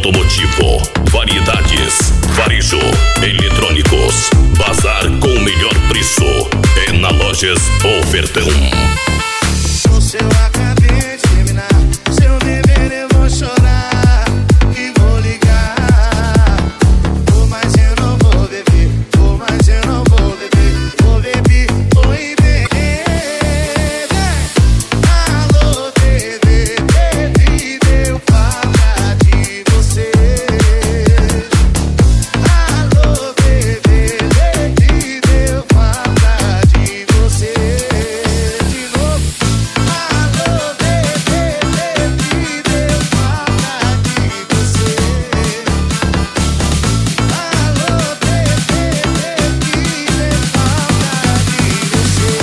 automotivo, variedades, varejo, eletrônicos, bazar com o melhor preço. É na Lojas Ofertão. Se eu acabei de terminar, se eu beber eu vou chorar e vou ligar. Mas eu não vou beber, mas eu não vou beber. Vou beber, oi bebê. Alô bebê, baby, deu falta de você. Alô bebê, baby, deu falta de você. De novo. Alô bebê, baby, deu falta de você. Alô bebê, baby, deu falta de você.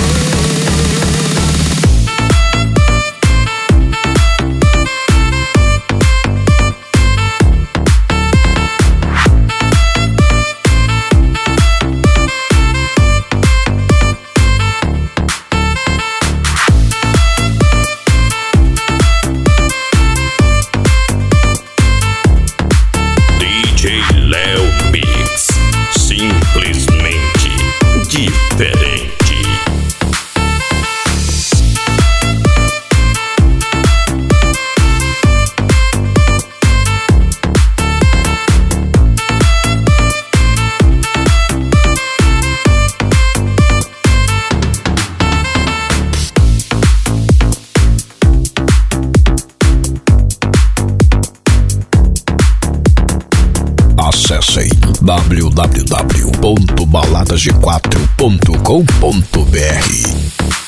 DJ Léo Mix, simplesmente diferente. Acessem www.baladasg4.com.br.